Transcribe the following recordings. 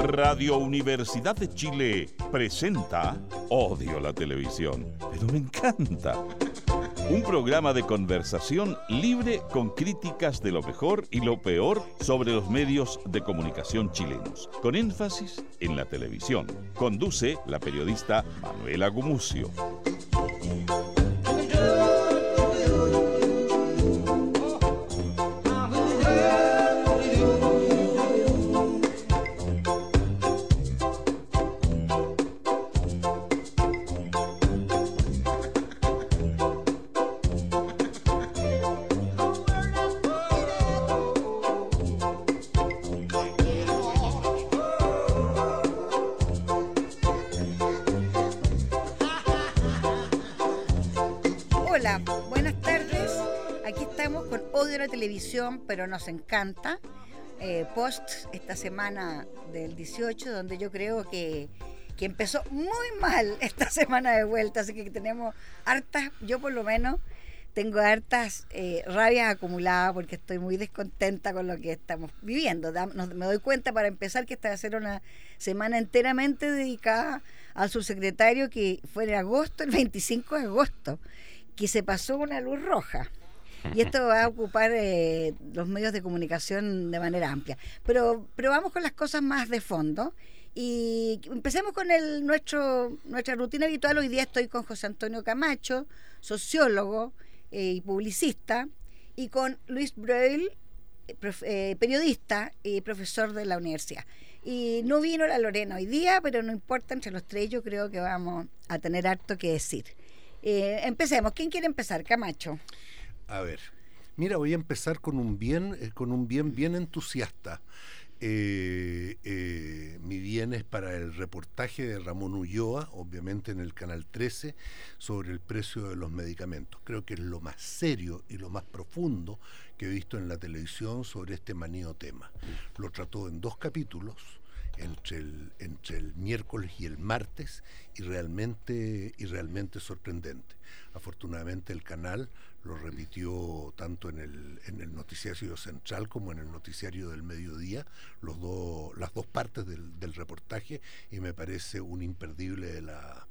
Radio Universidad de Chile presenta Odio la televisión, pero me encanta. Un programa de conversación libre con críticas de lo mejor y lo peor sobre los medios de comunicación chilenos, con énfasis en la televisión. Conduce la periodista Manuela Gumucio. Hola, buenas tardes. Aquí estamos con Odio a la televisión, pero nos encanta. Post esta semana del 18, donde yo creo que empezó muy mal esta semana de vuelta, así que tenemos hartas, yo por lo menos tengo hartas rabias acumuladas porque estoy muy descontenta con lo que estamos viviendo. Me doy cuenta, para empezar, que esta va a ser una semana enteramente dedicada al subsecretario, que fue en agosto, el 25 de agosto, que se pasó una luz roja. Y esto va a ocupar los medios de comunicación de manera amplia. Pero vamos con las cosas más de fondo. Y empecemos con nuestra rutina habitual. Hoy día estoy con José Antonio Camacho, sociólogo y publicista, y con Luis Breuil, periodista y profesor de la universidad. Y no vino la Lorena hoy día, pero no importa, entre los tres yo creo que vamos a tener harto que decir. Empecemos. ¿Quién quiere empezar? Camacho. A ver, mira, voy a empezar con un bien entusiasta. Mi bien es para el reportaje de Ramón Ulloa, obviamente en el Canal 13, sobre el precio de los medicamentos. Creo que es lo más serio y lo más profundo que he visto en la televisión sobre este manido tema. Lo trató en 2 capítulos, entre el miércoles y el martes, y realmente sorprendente. Afortunadamente el canal lo repitió tanto en el noticiario central como en el noticiario del mediodía, las dos partes del reportaje, y me parece un imperdible de la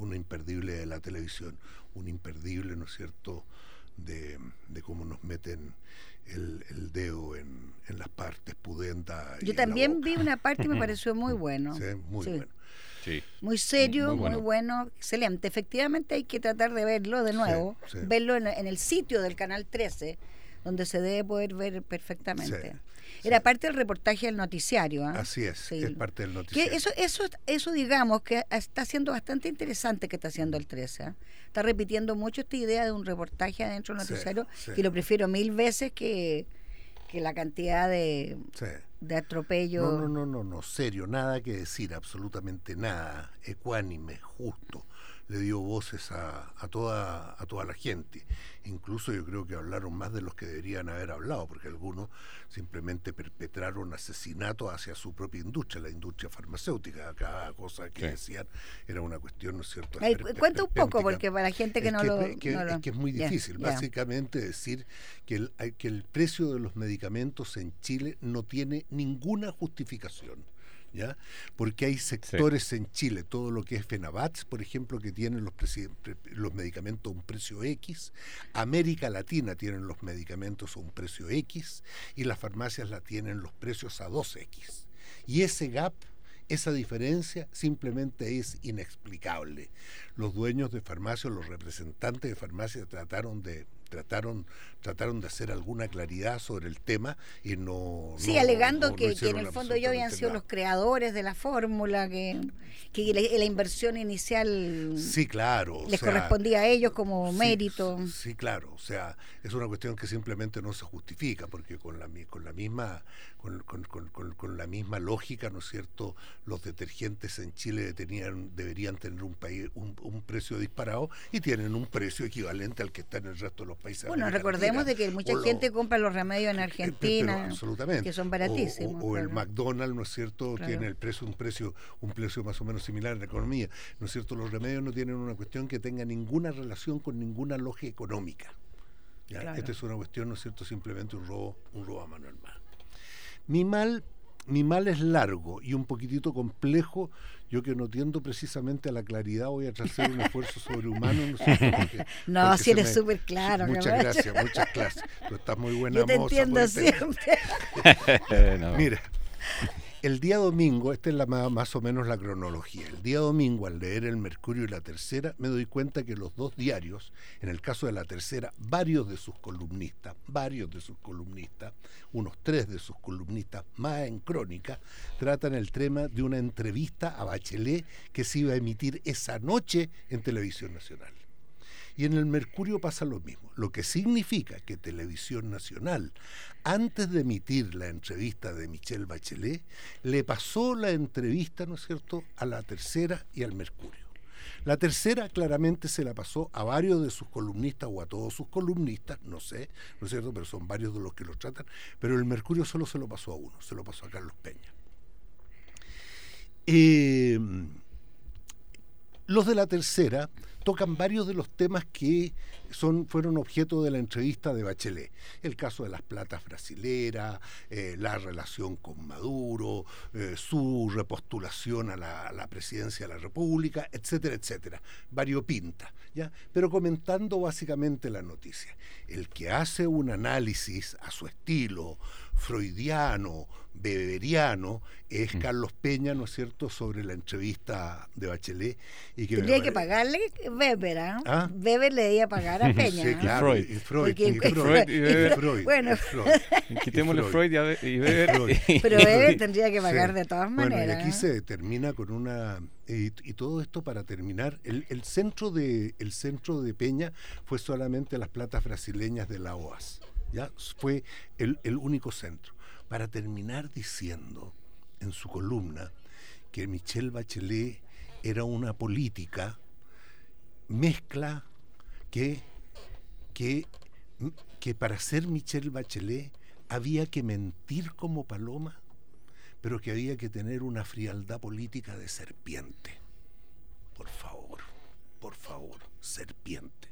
televisión, un imperdible, ¿no es cierto?, de cómo nos meten el dedo en las partes pudendas. Yo también vi una parte y me pareció muy bueno. Sí, muy bueno. Sí. Muy serio, muy bueno, excelente. Efectivamente hay que tratar de verlo de nuevo, verlo en el sitio del Canal 13, donde se debe poder ver perfectamente. Era parte del reportaje del noticiario. Así es, sí. Es parte del noticiario. Eso digamos que está siendo bastante interesante que está haciendo el 13. Está repitiendo mucho esta idea de un reportaje adentro del noticiario, que lo prefiero 1000 veces que la cantidad de atropello. No, serio, nada que decir, absolutamente nada, ecuánime, justo. Le dio voces a toda la gente. Incluso yo creo que hablaron más de los que deberían haber hablado, porque algunos simplemente perpetraron asesinatos hacia su propia industria, la industria farmacéutica. Cada cosa que decían era una cuestión, ¿no es cierto? Cuenta un poco, porque para la gente que Es que es muy difícil, básicamente decir que el precio de los medicamentos en Chile no tiene ninguna justificación. ¿Ya? Porque hay sectores en Chile, todo lo que es Fenabats, por ejemplo, que tienen los medicamentos a un precio X, América Latina tienen los medicamentos a un precio X, y las farmacias la tienen los precios a 2X. Y ese gap, esa diferencia, simplemente es inexplicable. Los dueños de farmacias, los representantes de farmacias trataron de hacer alguna claridad sobre el tema y alegando que en el fondo absolutamente ellos habían sido los creadores de la fórmula, que la inversión inicial les correspondía a ellos como mérito. Sí, claro, o sea, es una cuestión que simplemente no se justifica, porque con la misma lógica, ¿no es cierto?, los detergentes en Chile deberían tener un precio disparado, y tienen un precio equivalente al que está en el resto de los países. Bueno, recordemos de que mucha gente compra los remedios en Argentina, pero absolutamente, que son baratísimos. O el McDonald's, ¿no es cierto?, tiene un precio más o menos similar en la economía, ¿no es cierto? Los remedios no tienen una cuestión que tenga ninguna relación con ninguna lógica económica. ¿Ya? Esta es una cuestión, ¿no es cierto?, simplemente un robo a mano armada. Mi mal mi mal es largo y un poquitito complejo. Yo que no tiendo precisamente a la claridad voy a hacer un esfuerzo sobrehumano. No, sé, no si eres súper claro. Muchas gracias, muchas gracias. Tú estás muy buena Yo te moza. entiendo siempre. No. Mira, el día domingo, esta es más o menos la cronología. El día domingo, al leer El Mercurio y La Tercera, me doy cuenta que los dos diarios, en el caso de La Tercera, varios de sus columnistas, unos 3 de sus columnistas más en Crónica, tratan el tema de una entrevista a Bachelet que se iba a emitir esa noche en Televisión Nacional. Y en El Mercurio pasa lo mismo, lo que significa que Televisión Nacional, antes de emitir la entrevista de Michelle Bachelet, le pasó la entrevista, ¿no es cierto?, a La Tercera y al Mercurio. La Tercera claramente se la pasó a varios de sus columnistas o a todos sus columnistas, no sé, ¿no es cierto?, pero son varios de los que lo tratan, pero el Mercurio solo se lo pasó a uno, se lo pasó a Carlos Peña. Los de La Tercera tocan varios de los temas que fueron objeto de la entrevista de Bachelet. El caso de las platas brasileras, la relación con Maduro, su repostulación a la presidencia de la República, etcétera, etcétera. Variopinta, ¿ya? Pero comentando básicamente la noticia. El que hace un análisis a su estilo, freudiano, beberiano, es Carlos Peña, ¿no es cierto?, sobre la entrevista de Bachelet. Y que tendría que pagarle Weber, ¿eh? ¿Ah? Weber le debía pagar a Peña. Sí, claro, y Freud. Bueno, quitémosle Freud y Weber. Pero Weber tendría que pagar de todas maneras. Bueno, y aquí se termina con una... Y todo esto para terminar, el centro de Peña fue solamente las platas brasileñas de la OAS. ¿Ya? Fue el único centro. Para terminar diciendo en su columna que Michelle Bachelet era una política mezcla que para ser Michelle Bachelet había que mentir como paloma, pero que había que tener una frialdad política de serpiente. Por favor, serpiente.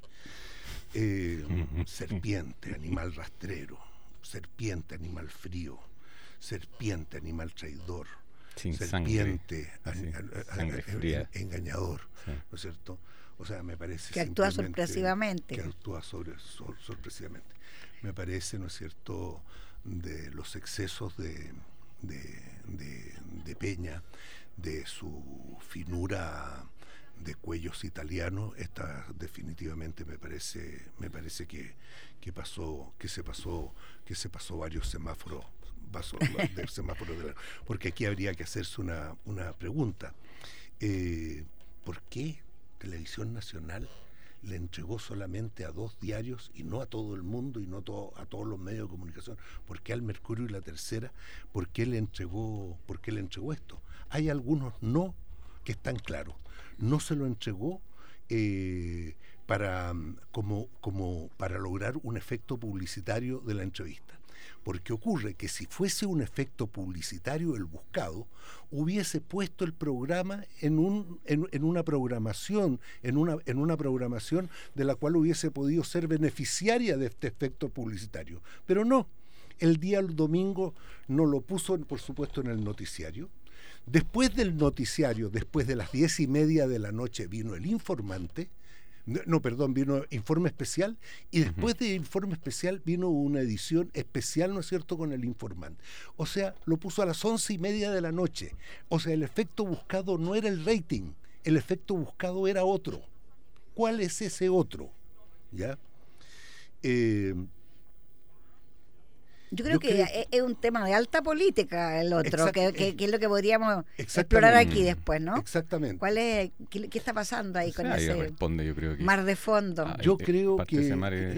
Serpiente, animal rastrero, serpiente, animal frío, serpiente, animal traidor, sin serpiente, sangre fría, engañador, sí. ¿No es cierto? O sea, me parece que actúa sorpresivamente. Que actúa sorpresivamente. Me parece, ¿no es cierto?, de los excesos de Peña, de su finura de cuellos italianos, esta definitivamente me parece que se pasó varios semáforos del semáforo porque aquí habría que hacerse una pregunta. ¿Por qué Televisión Nacional le entregó solamente a 2 diarios y no a todo el mundo y no a todos los medios de comunicación? ¿Por qué al Mercurio y La Tercera? ¿Por qué le entregó esto? Hay algunos no que están claros. No se lo entregó para lograr un efecto publicitario de la entrevista. Porque ocurre que si fuese un efecto publicitario el buscado, hubiese puesto el programa en una programación de la cual hubiese podido ser beneficiaria de este efecto publicitario. Pero no, el domingo no lo puso, por supuesto, en el noticiario. Después del noticiario, después de las 10:30 de la noche, vino El Informante, vino Informe Especial, y después de Informe Especial vino una edición especial, ¿no es cierto?, con El Informante. O sea, lo puso a las 11:30 de la noche. O sea, el efecto buscado no era el rating, el efecto buscado era otro. ¿Cuál es ese otro? ¿Ya? Yo creo que es un tema de alta política el otro, que es lo que podríamos explorar aquí después, ¿no? Exactamente. ¿Qué está pasando ahí con ahí ese responde, yo creo que mar de fondo? Yo creo que...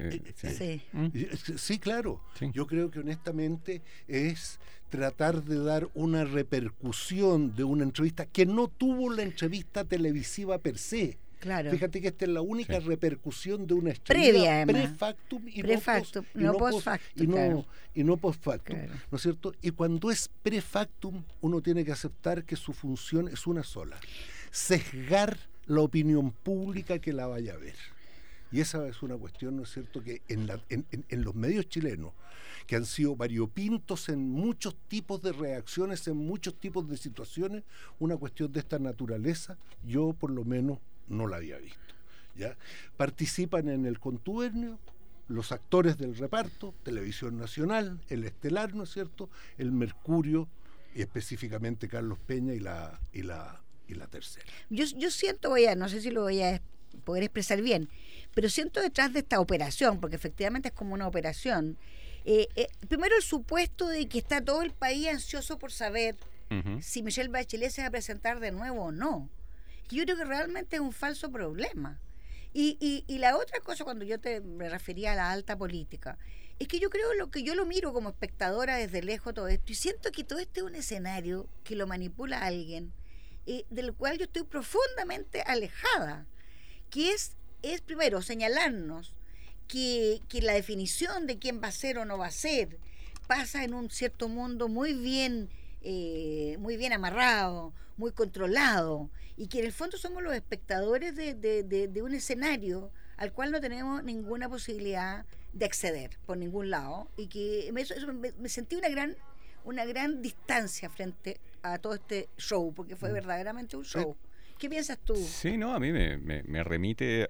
Sí, claro. Sí. Yo creo que honestamente es tratar de dar una repercusión de una entrevista que no tuvo la entrevista televisiva per se. Claro. Fíjate que esta es la única repercusión de una estrella pre-factum y no post-factum. Claro. ¿No es cierto? Y cuando es pre-factum, uno tiene que aceptar que su función es una sola: sesgar la opinión pública que la vaya a ver. Y esa es una cuestión, ¿no es cierto?, que en los medios chilenos que han sido variopintos en muchos tipos de reacciones, en muchos tipos de situaciones. Una cuestión de esta naturaleza, yo por lo menos no la había visto. ¿Ya? Participan en el contubernio los actores del reparto, Televisión Nacional, el Estelar, ¿no es cierto?, el Mercurio, y específicamente Carlos Peña y la Tercera. Yo siento, no sé si lo voy a poder expresar bien, pero siento detrás de esta operación, porque efectivamente es como una operación, primero el supuesto de que está todo el país ansioso por saber si Michelle Bachelet se va a presentar de nuevo o no. Yo creo que realmente es un falso problema. Y la otra cosa, cuando yo me refería a la alta política, es que yo creo que yo lo miro como espectadora desde lejos todo esto, y siento que todo este es un escenario que lo manipula alguien, del cual yo estoy profundamente alejada, que es primero señalarnos que la definición de quién va a ser o no va a ser pasa en un cierto mundo muy bien amarrado, muy controlado, y que en el fondo somos los espectadores de un escenario al cual no tenemos ninguna posibilidad de acceder por ningún lado, y que me sentí una gran distancia frente a todo este show, porque fue verdaderamente un show. ¿Qué piensas tú? Sí, no, a mí me remite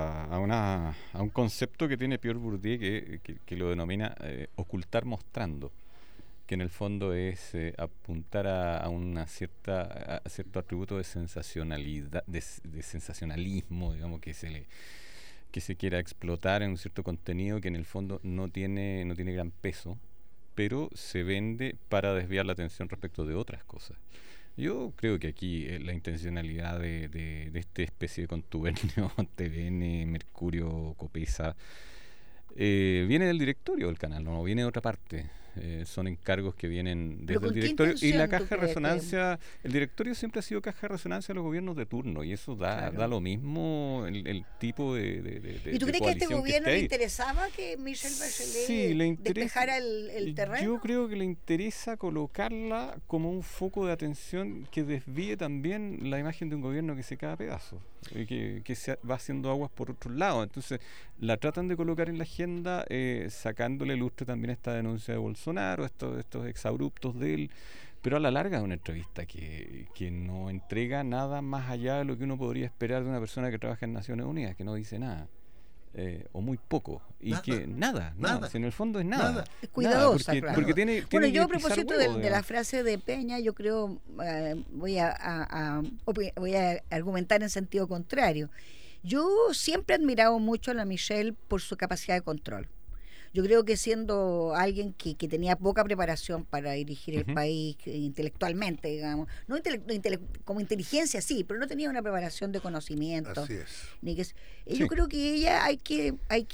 a un concepto que tiene Pierre Bourdieu que lo denomina ocultar mostrando, que en el fondo es apuntar a cierto atributo de sensacionalidad, de sensacionalismo, digamos, que se quiera explotar en un cierto contenido que en el fondo no tiene gran peso, pero se vende para desviar la atención respecto de otras cosas. Yo creo que aquí la intencionalidad de esta especie de contubernio TVN, Mercurio, Copesa, viene del directorio del canal, no viene de otra parte. Son encargos que vienen desde el directorio, y la caja de resonancia, el directorio siempre ha sido caja de resonancia de los gobiernos de turno, y eso da lo mismo el tipo de ¿Y tú crees que a este gobierno le interesaba que Michelle Bachelet despejara el terreno? Yo creo que le interesa colocarla como un foco de atención que desvíe también la imagen de un gobierno que se cae a pedazos, y que se va haciendo aguas por otro lado. Entonces la tratan de colocar en la agenda, sacándole lustre también a esta denuncia de Bolsonaro, estos exabruptos de él, pero a la larga es una entrevista que no entrega nada más allá de lo que uno podría esperar de una persona que trabaja en Naciones Unidas, que no dice nada, o muy poco, y nada. Si en el fondo es nada. Es cuidadosa, nada, porque tiene bueno, yo a que pisar propósito huevo, de la frase de Peña, yo creo, voy a argumentar en sentido contrario. Yo siempre he admirado mucho a la Michelle por su capacidad de control. Yo creo que siendo alguien que tenía poca preparación para dirigir el país intelectualmente, digamos, no como inteligencia sí, pero no tenía una preparación de conocimiento. Así es. Yo creo que ella hay que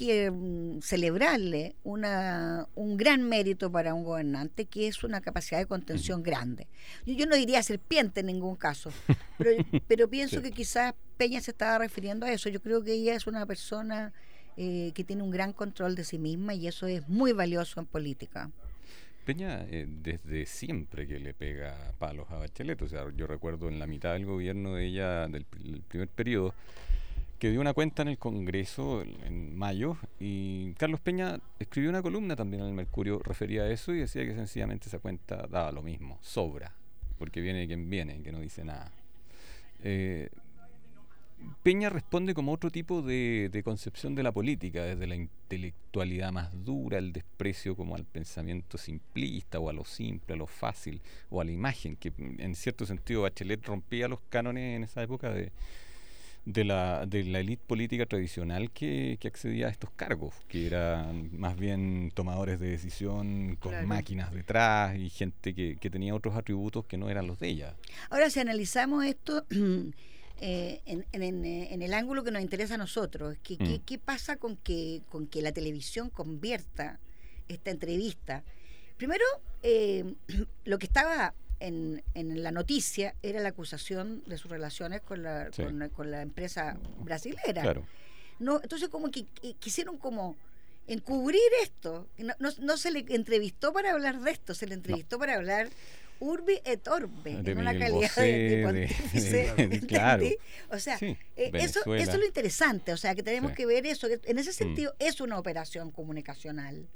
celebrarle un gran mérito para un gobernante, que es una capacidad de contención grande. Yo no diría serpiente en ningún caso, pero pienso que quizás Peña se estaba refiriendo a eso. Yo creo que ella es una persona que tiene un gran control de sí misma, y eso es muy valioso en política. Peña desde siempre que le pega palos a Bachelet. O sea, yo recuerdo en la mitad del gobierno de ella, del primer periodo, que dio una cuenta en el Congreso en mayo, y Carlos Peña escribió una columna también en el Mercurio, refería a eso, y decía que sencillamente esa cuenta daba lo mismo, sobra, porque viene quien viene, que no dice nada. Peña responde como otro tipo de concepción de la política, desde la intelectualidad más dura, el desprecio como al pensamiento simplista, o a lo simple, a lo fácil, o a la imagen, que en cierto sentido Bachelet rompía los cánones en esa época de la élite política tradicional que accedía a estos cargos, que eran más bien tomadores de decisión con máquinas detrás, y gente que tenía otros atributos que no eran los de ella. Ahora, si analizamos esto en el ángulo que nos interesa a nosotros, ¿qué pasa con que la televisión convierta esta entrevista? Primero, lo que estaba en la noticia era la acusación de sus relaciones con la empresa brasilera. Claro. No, entonces como que quisieron como encubrir esto. No se le entrevistó para hablar de esto, se le entrevistó para hablar urbi et orbi, en una calidad de pontífice. Claro. O sea, sí, eso es lo interesante, o sea, que tenemos que ver eso, que en ese sentido es una operación comunicacional.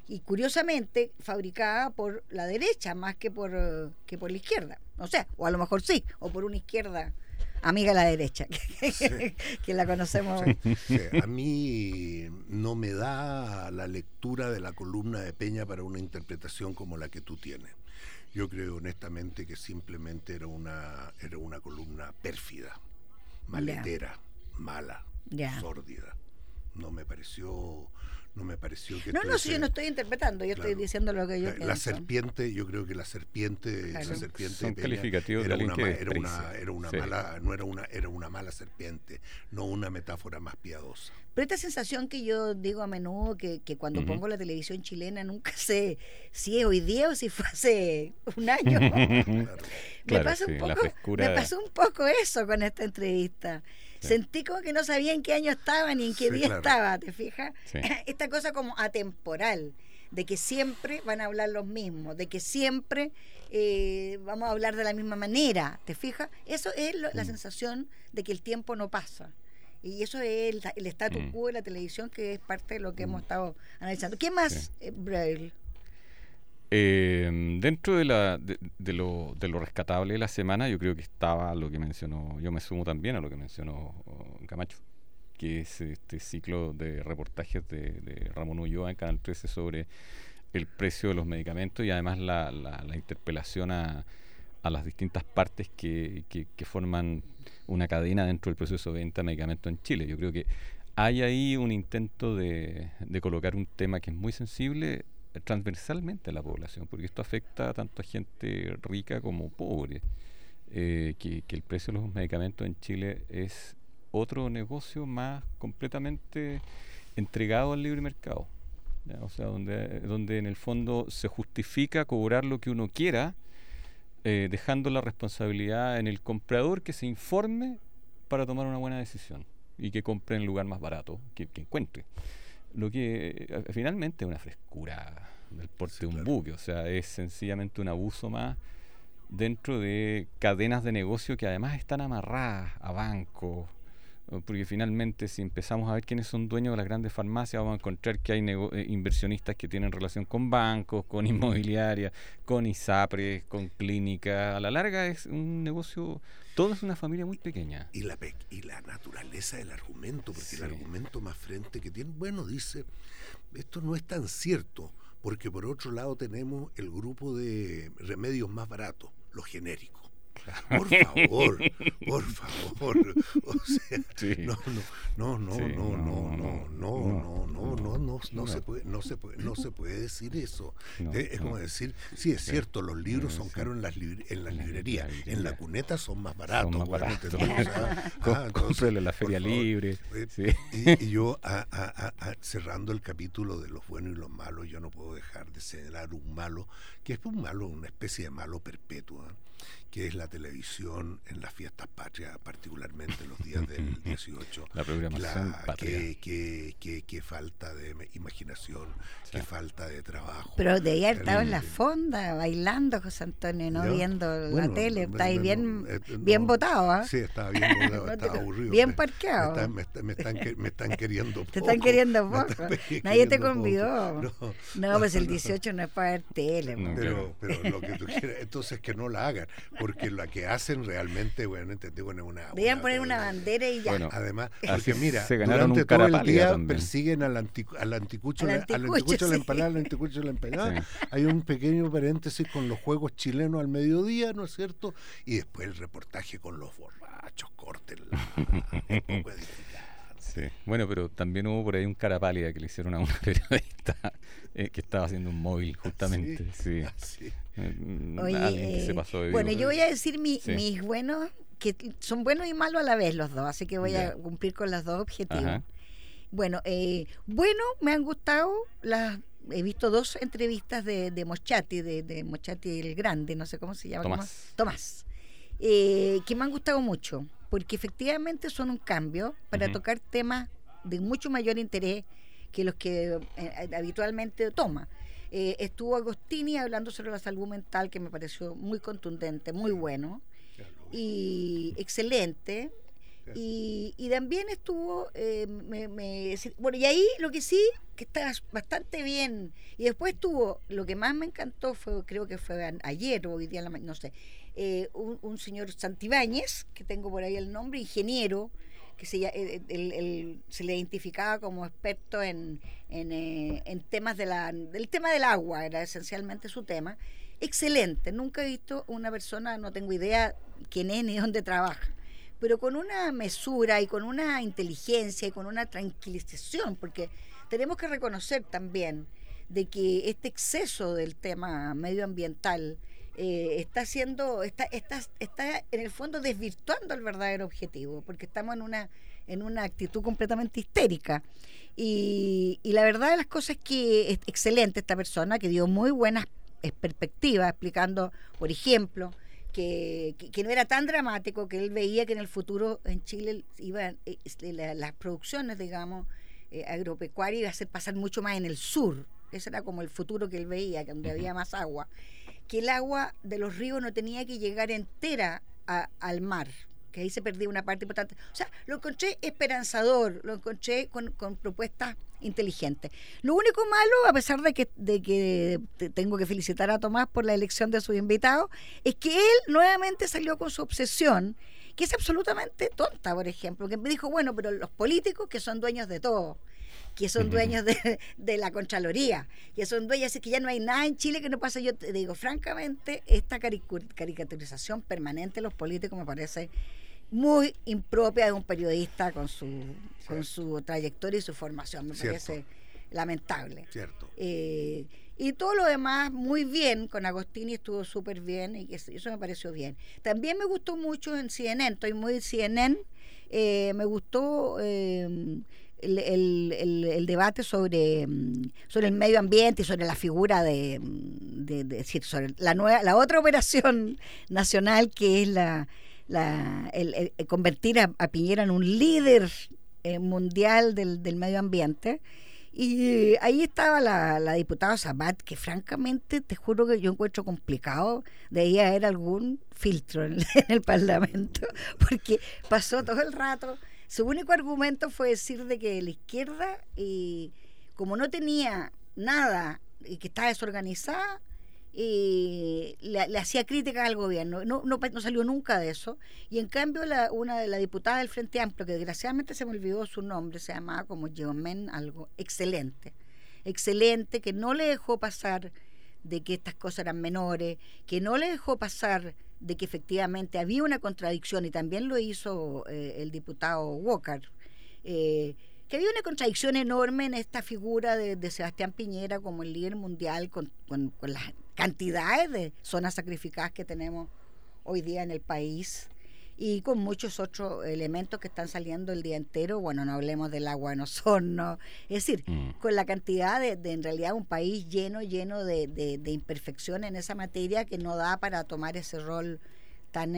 y curiosamente fabricada por la derecha más que por la izquierda. O sea, o a lo mejor sí, o por una izquierda amiga de la derecha, que la conocemos. Sí. A mí no me da la lectura de la columna de Peña para una interpretación como la que tú tienes. Yo creo honestamente que simplemente era una columna pérfida, maletera, mala, sórdida. No me pareció que no, si yo no estoy interpretando, yo estoy diciendo lo que yo pienso. La serpiente, yo creo que la serpiente, esa serpiente son de calificativos de alguien que era una mala serpiente, no una metáfora más piadosa. Pero esta sensación que yo digo a menudo, que cuando pongo la televisión chilena nunca sé si es hoy día o si fue hace un año. Me pasó un poco eso con esta entrevista. Sí. Sentí como que no sabía en qué año estaba ni en qué día estaba, ¿te fijas? Sí. Esta cosa como atemporal, de que siempre van a hablar los mismos, de que siempre vamos a hablar de la misma manera, ¿te fijas? Eso es la sensación de que el tiempo no pasa. Y eso es el status quo de la televisión, que es parte de lo que hemos estado analizando. ¿Qué más, Braille? Dentro de lo rescatable de la semana, yo creo que estaba lo que mencionó, yo me sumo también a lo que mencionó Camacho, que es este ciclo de reportajes de Ramón Ulloa en Canal 13 sobre el precio de los medicamentos y además la interpelación a las distintas partes que forman una cadena dentro del proceso de venta de medicamentos en Chile. Yo creo que hay ahí un intento de colocar un tema que es muy sensible transversalmente a la población, porque esto afecta tanto a gente rica como pobre, que el precio de los medicamentos en Chile es otro negocio más completamente entregado al libre mercado, ¿ya? O sea, donde en el fondo se justifica cobrar lo que uno quiera, dejando la responsabilidad en el comprador que se informe para tomar una buena decisión y que compre en el lugar más barato que encuentre. Lo que finalmente es una frescura del porte de un buque, o sea, es sencillamente un abuso más dentro de cadenas de negocio que además están amarradas a bancos, porque finalmente si empezamos a ver quiénes son dueños de las grandes farmacias, vamos a encontrar que hay inversionistas que tienen relación con bancos, con inmobiliarias, con ISAPRES, con clínicas. A la larga es un negocio, todo es una familia muy pequeña. Y la naturaleza del argumento, porque el argumento más frente que tiene, dice, esto no es tan cierto, porque por otro lado tenemos el grupo de remedios más baratos, los genéricos. Por favor, o sea, no se puede decir eso. Es como decir, sí, es cierto, los libros son caros en las librerías, en la cuneta son más baratos. Cómprelo en la feria libre. Y yo, cerrando el capítulo de los buenos y los malos, yo no puedo dejar de señalar un malo, que es un malo, una especie de malo perpetuo, que es la televisión en las fiestas patrias, particularmente los días del 18. La programación patria. Que falta de imaginación, que falta de trabajo. Pero debía haber estado en la fonda, bailando, José Antonio, viendo la tele. Está ahí bien botado, ¿eh? Sí, estaba bien botado, estaba aburrido. Bien parqueado. Me están queriendo poco. Te están queriendo poco. Nadie te convidó. No, pues el 18 no es para ver tele. Pero lo que tú quieras, entonces que no la hagan, porque la que hacen realmente, entendí, es una... Debían poner una bandera y ya. Además, porque mira, durante todo el día persiguen al anticucho, la empalada. Sí. Hay un pequeño paréntesis con los juegos chilenos al mediodía, ¿no es cierto? Y después el reportaje con los borrachos, córtenla. Un poco de sí. Bueno, pero también hubo por ahí un cara pálida que le hicieron a una periodista que estaba haciendo un móvil justamente. Sí. Oye, alguien que se pasó de yo voy a decir mis buenos, que son buenos y malos a la vez los dos, así que voy a cumplir con los dos objetivos. Ajá. Bueno, me han gustado he visto 2 entrevistas de Moschati, de Moschati el Grande, no sé cómo se llama. Tomás. Que me han gustado mucho, porque efectivamente son un cambio para tocar temas de mucho mayor interés que los que habitualmente toma. Estuvo Agostini hablando sobre la salud mental, que me pareció muy contundente, muy bueno y excelente. Y también estuvo, bueno, y ahí lo que sí, que está bastante bien, y después estuvo, lo que más me encantó fue, creo que fue ayer o hoy día, no sé, un señor Santibáñez, que tengo por ahí el nombre, ingeniero, que él se le identificaba como experto en temas del tema del agua, era esencialmente su tema. Excelente, nunca he visto una persona, no tengo idea quién es ni dónde trabaja, pero con una mesura y con una inteligencia y con una tranquilización, porque tenemos que reconocer también de que este exceso del tema medioambiental está en el fondo desvirtuando el verdadero objetivo, porque estamos en una actitud completamente histérica. Y la verdad de las cosas es que es excelente esta persona, que dio muy buenas perspectivas, explicando, por ejemplo, que no era tan dramático, que él veía que en el futuro en Chile las producciones, digamos, agropecuarias iba a hacer pasar mucho más en el sur. Ese era como el futuro que él veía, que donde había más agua, que el agua de los ríos no tenía que llegar entera al mar, que ahí se perdía una parte importante. O sea, lo encontré esperanzador, lo encontré con propuestas inteligentes. Lo único malo, a pesar de que tengo que felicitar a Tomás por la elección de sus invitados, es que él nuevamente salió con su obsesión, que es absolutamente tonta, por ejemplo, que me dijo, bueno, pero los políticos que son dueños de todo, que son dueños de la Contraloría, que son dueños, es que ya no hay nada en Chile que no pase. Yo te digo, francamente, esta caricaturización permanente de los políticos me parece muy impropia de un periodista con su trayectoria y su formación. Me parece lamentable. Cierto. Y todo lo demás muy bien, con Agostini estuvo súper bien, y eso me pareció bien. También me gustó mucho en CNN, estoy muy CNN, me gustó el debate sobre el medio ambiente y sobre la figura de decir, sobre la otra operación nacional, que es el convertir a Piñera en un líder mundial del medio ambiente. Y ahí estaba la diputada Sabat, que francamente te juro que yo encuentro complicado de ahí haber algún filtro en el Parlamento, porque pasó todo el rato. Su único argumento fue decir de que la izquierda, como no tenía nada y que estaba desorganizada, le hacía críticas al gobierno. No salió nunca de eso. Y en cambio una de las diputadas del Frente Amplio, que desgraciadamente se me olvidó su nombre, se llamaba como Yeomen algo, excelente, que no le dejó pasar de que estas cosas eran menores, que no le dejó pasar de que efectivamente había una contradicción, y también lo hizo el diputado Walker, que había una contradicción enorme en esta figura de Sebastián Piñera como el líder mundial, con las cantidades de zonas sacrificadas que tenemos hoy día en el país, y con muchos otros elementos que están saliendo el día entero. Bueno, no hablemos del agua en Osorno, es decir, con la cantidad de en realidad un país lleno de imperfecciones en esa materia, que no da para tomar ese rol tan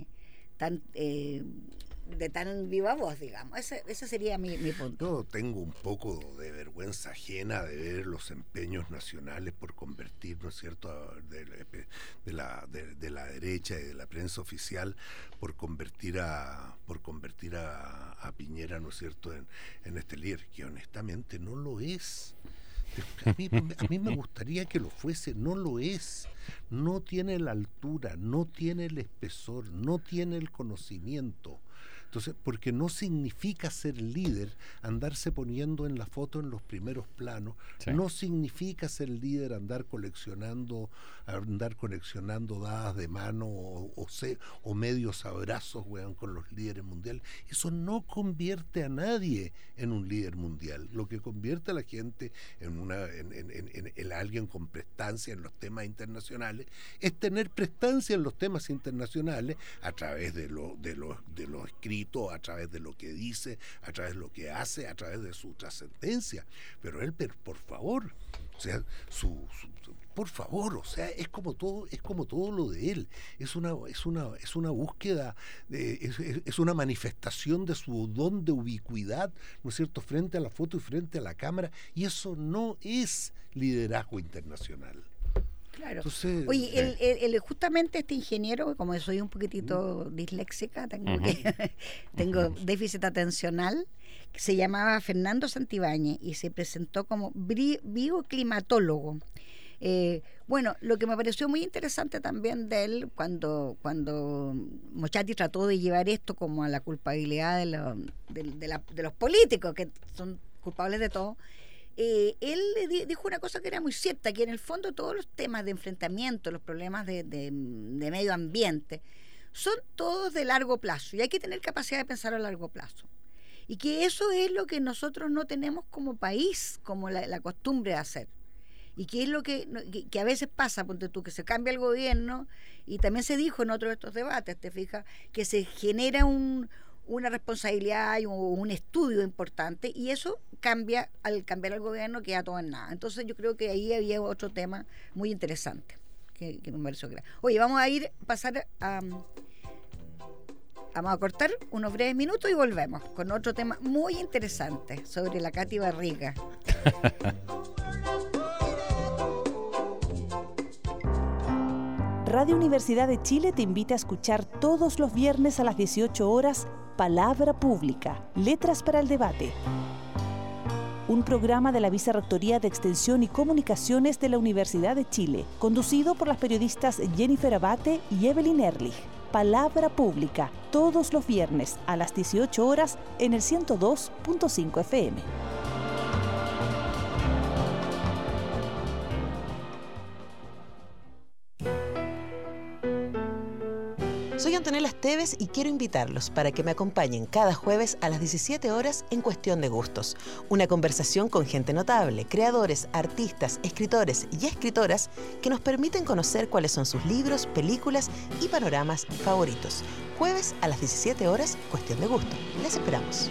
viva voz, digamos. Ese sería mi punto. Yo tengo un poco de vergüenza ajena de ver los empeños nacionales por convertir, ¿no es cierto?, de la derecha y de la prensa oficial por convertir a Piñera, ¿no es cierto?, en este líder, que honestamente no lo es. A mí me gustaría que lo fuese, no lo es. No tiene la altura, no tiene el espesor, no tiene el conocimiento. Entonces, porque no significa ser líder andarse poniendo en la foto en los primeros planos, sí. No significa ser líder andar coleccionando dadas de mano o medios abrazos, weón, con los líderes mundiales. Eso no convierte a nadie en un líder mundial. Lo que convierte a la gente en alguien con prestancia en los temas internacionales es tener prestancia en los temas internacionales a través de lo escrito, a través de lo que dice, a través de lo que hace, a través de su trascendencia. Pero él, por favor, o sea, por favor, o sea, es como todo lo de él. Es una búsqueda, es una manifestación de su don de ubicuidad, ¿no es cierto?, frente a la foto y frente a la cámara, y eso no es liderazgo internacional. Claro. Entonces, Oye, justamente este ingeniero, como soy un poquitito disléxica, tengo déficit atencional, se llamaba Fernando Santibáñez y se presentó como bioclimatólogo. Bueno, lo que me pareció muy interesante también de él, cuando Mochati trató de llevar esto como a la culpabilidad de los políticos, que son culpables de todo, él dijo una cosa que era muy cierta, que en el fondo todos los temas de enfrentamiento, los problemas de medio ambiente, son todos de largo plazo y hay que tener capacidad de pensar a largo plazo. Y que eso es lo que nosotros no tenemos como país, como la costumbre de hacer. Y que es lo que a veces pasa, ponte tú, que se cambia el gobierno, y también se dijo en otro de estos debates, te fijas, que se genera una responsabilidad y un estudio importante, y eso cambia, al cambiar el gobierno queda todo en nada. Entonces yo creo que ahí había otro tema muy interesante, que me pareció claro. Oye, vamos a cortar unos breves minutos y volvemos con otro tema muy interesante sobre la Katy Barriga. Radio Universidad de Chile te invita a escuchar todos los viernes a las 18 horas Palabra Pública, Letras para el Debate. Un programa de la Vicerrectoría de Extensión y Comunicaciones de la Universidad de Chile, conducido por las periodistas Jennifer Abate y Evelyn Ehrlich. Palabra Pública, todos los viernes a las 18 horas en el 102.5 FM. Soy Antonella Esteves y quiero invitarlos para que me acompañen cada jueves a las 17 horas en Cuestión de Gustos. Una conversación con gente notable, creadores, artistas, escritores y escritoras que nos permiten conocer cuáles son sus libros, películas y panoramas favoritos. Jueves a las 17 horas, Cuestión de Gustos. Les esperamos.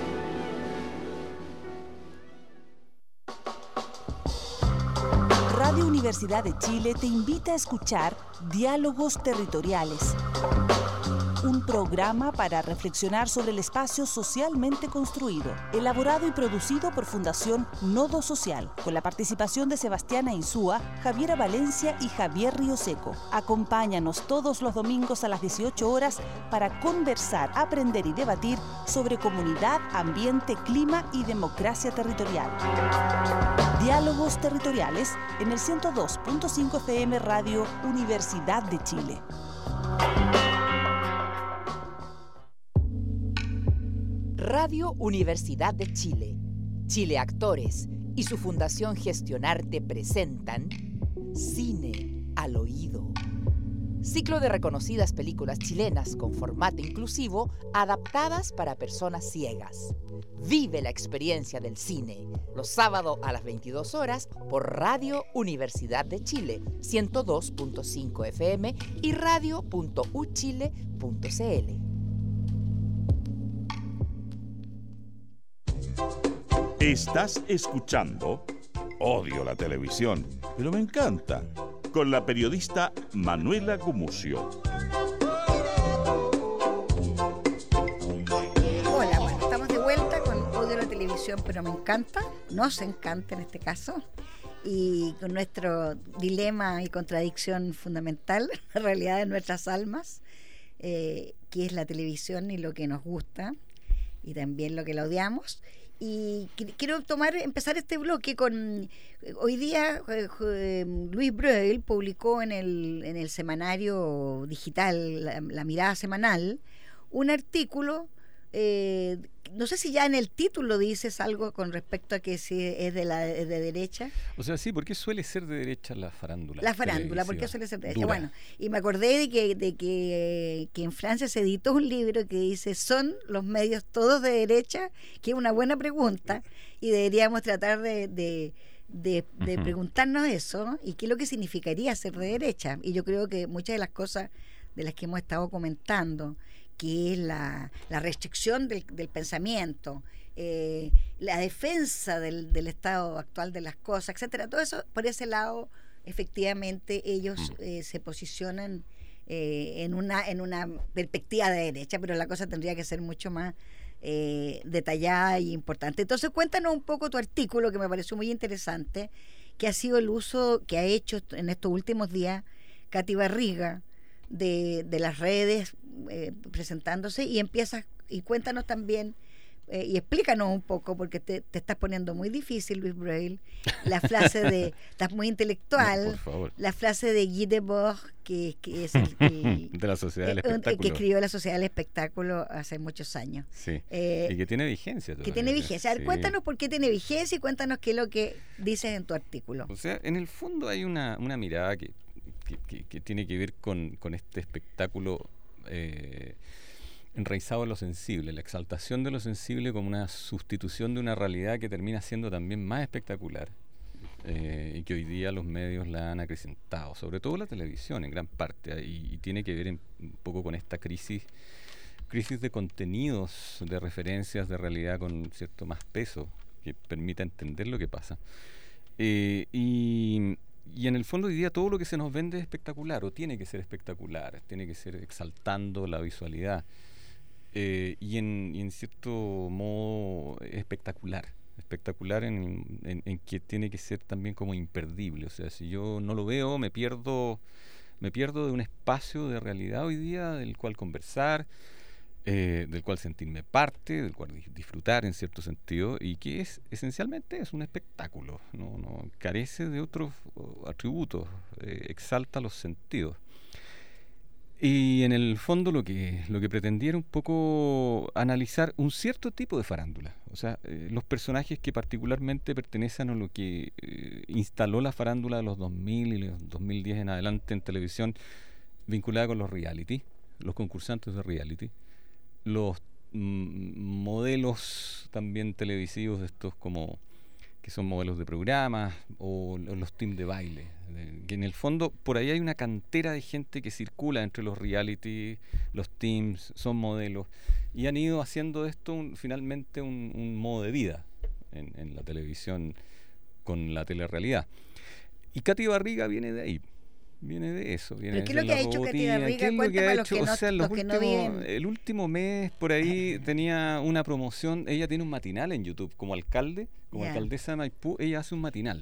Radio Universidad de Chile te invita a escuchar Diálogos Territoriales, un programa para reflexionar sobre el espacio socialmente construido, elaborado y producido por Fundación Nodo Social, con la participación de Sebastiana Insúa, Javiera Valencia y Javier Ríoseco. Acompáñanos todos los domingos a las 18 horas para conversar, aprender y debatir sobre comunidad, ambiente, clima y democracia territorial. Diálogos Territoriales en el 102.5 FM Radio Universidad de Chile. Radio Universidad de Chile, Chile Actores y su Fundación Gestionarte presentan Cine al Oído. Ciclo de reconocidas películas chilenas con formato inclusivo adaptadas para personas ciegas. Vive la experiencia del cine los sábados a las 22 horas por Radio Universidad de Chile 102.5 FM y radio.uchile.cl. Estás escuchando Odio la Televisión, pero me encanta, con la periodista Manuela Gumucio. Hola, bueno, estamos de vuelta con Odio la Televisión, pero me encanta, nos encanta en este caso, y con nuestro dilema y contradicción fundamental, la realidad de nuestras almas, que es la televisión y lo que nos gusta, y también lo que la odiamos. Y quiero empezar este bloque con, hoy día Luis Bruegel publicó en el semanario digital, la Mirada Semanal, un artículo, no sé si ya en el título dices algo con respecto a que si es de derecha. O sea, sí, porque suele ser de derecha la farándula. La farándula, ¿por qué suele ser de derecha? Dura. Bueno, y me acordé de que en Francia se editó un libro que dice, ¿son los medios todos de derecha? Que es una buena pregunta y deberíamos tratar de preguntarnos eso y qué es lo que significaría ser de derecha. Y yo creo que muchas de las cosas de las que hemos estado comentando, que es la restricción del pensamiento, la defensa del estado actual de las cosas, etcétera. Todo eso, por ese lado, efectivamente, ellos se posicionan en una perspectiva de derecha, pero la cosa tendría que ser mucho más detallada y importante. Entonces, cuéntanos un poco tu artículo, que me pareció muy interesante, que ha sido el uso que ha hecho en estos últimos días Katy Barriga de las redes, presentándose, y cuéntanos también y explícanos un poco, porque te estás poniendo muy difícil, Luis Bruegel, la frase de, estás muy intelectual, no, por favor. La frase de Guy Debord, que es de la Sociedad del Espectáculo, que escribió la Sociedad del Espectáculo hace muchos años. Sí. Y que tiene vigencia todavía. Que tiene vigencia. A ver, sí. Cuéntanos por qué tiene vigencia y cuéntanos qué es lo que dices en tu artículo. O sea, en el fondo hay una mirada que tiene que ver con este espectáculo enraizado en lo sensible, la exaltación de lo sensible como una sustitución de una realidad que termina siendo también más espectacular, y que hoy día los medios la han acrecentado, sobre todo la televisión en gran parte, y tiene que ver un poco con esta crisis de contenidos, de referencias, de realidad con cierto más peso que permita entender lo que pasa. Y en el fondo hoy día todo lo que se nos vende es espectacular, o tiene que ser espectacular, tiene que ser exaltando la visualidad, y en cierto modo espectacular en que tiene que ser también como imperdible. O sea, si yo no lo veo, me pierdo de un espacio de realidad hoy día del cual conversar, del cual sentirme parte, del cual disfrutar en cierto sentido, y que esencialmente es un espectáculo, no carece de otros atributos, exalta los sentidos. Y en el fondo lo que pretendía era un poco analizar un cierto tipo de farándula, o sea, los personajes que particularmente pertenecen a lo que instaló la farándula de los 2000 y los 2010 en adelante en televisión, vinculada con los reality, los concursantes de reality, los modelos también televisivos de estos como que son modelos de programas, o los teams de baile, que en el fondo por ahí hay una cantera de gente que circula entre los reality, los teams, son modelos, y han ido haciendo de esto finalmente un modo de vida en la televisión con la telerrealidad. Y Katy Barriga viene de ahí. Viene de eso. ¿Pero qué es lo que ha hecho Katy Barriga? Cuéntame a los que no viven. El último mes por ahí tenía una promoción. Ella tiene un matinal en YouTube como alcalde, como alcaldesa de Maipú. Ella hace un matinal.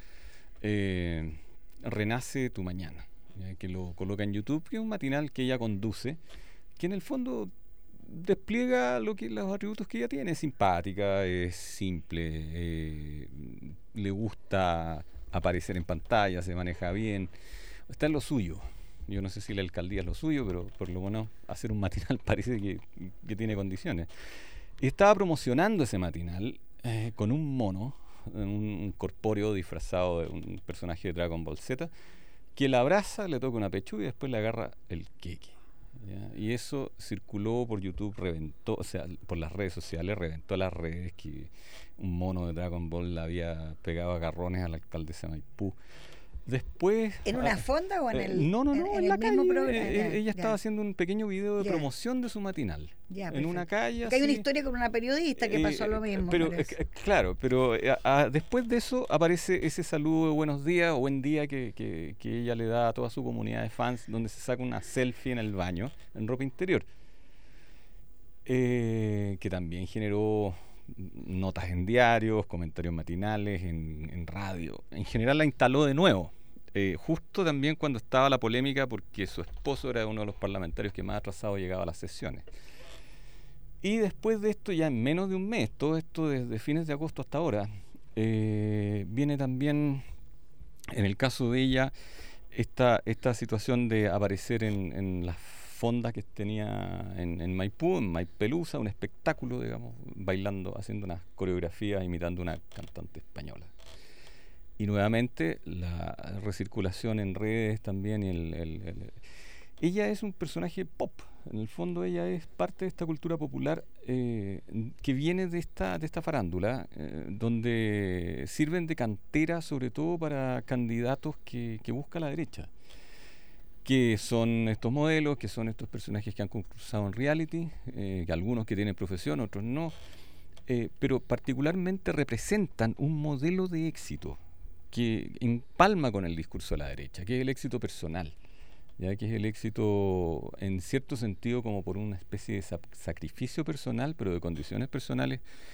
Renace tu mañana, que lo coloca en YouTube, que es un matinal que ella conduce, que en el fondo despliega los atributos que ella tiene. Es simpática, es simple, le gusta aparecer en pantalla, se maneja bien. Está en lo suyo. Yo no sé si la alcaldía es lo suyo, pero por lo menos hacer un matinal parece que tiene condiciones. Y estaba promocionando ese matinal con un mono, un corpóreo disfrazado de un personaje de Dragon Ball Z, que la abraza, le toca una pechuga y después le agarra el queque. ¿Ya? Y eso circuló por YouTube, reventó, o sea, por las redes sociales, reventó las redes, que un mono de Dragon Ball le había pegado agarrones a la alcaldesa de Maipú. Después, ¿en una fonda o en el no, en la mismo calle, programa? Ella estaba haciendo un pequeño video de promoción de su matinal en una calle. Porque hay una historia con una periodista que pasó lo mismo. Pero claro, pero después de eso aparece ese saludo de buenos días o buen día que ella le da a toda su comunidad de fans, donde se saca una selfie en el baño en ropa interior, que también generó notas en diarios, comentarios matinales, en radio. En general la instaló de nuevo, justo también cuando estaba la polémica porque su esposo era uno de los parlamentarios que más atrasado llegaba a las sesiones. Y después de esto, ya en menos de un mes, todo esto desde fines de agosto hasta ahora, viene también, en el caso de ella, esta situación de aparecer en las fonda que tenía en Maipú, en Maipelusa, un espectáculo, digamos, bailando, haciendo unas coreografías, imitando una cantante española. Y nuevamente la recirculación en redes también. Ella es un personaje pop, en el fondo ella es parte de esta cultura popular que viene de esta farándula, donde sirven de cantera sobre todo para candidatos que busca la derecha, que son estos modelos, que son estos personajes que han concursado en reality, que algunos que tienen profesión, otros no, pero particularmente representan un modelo de éxito que empalma con el discurso de la derecha, que es el éxito personal, ya que es el éxito en cierto sentido como por una especie de sacrificio personal, pero de condiciones personales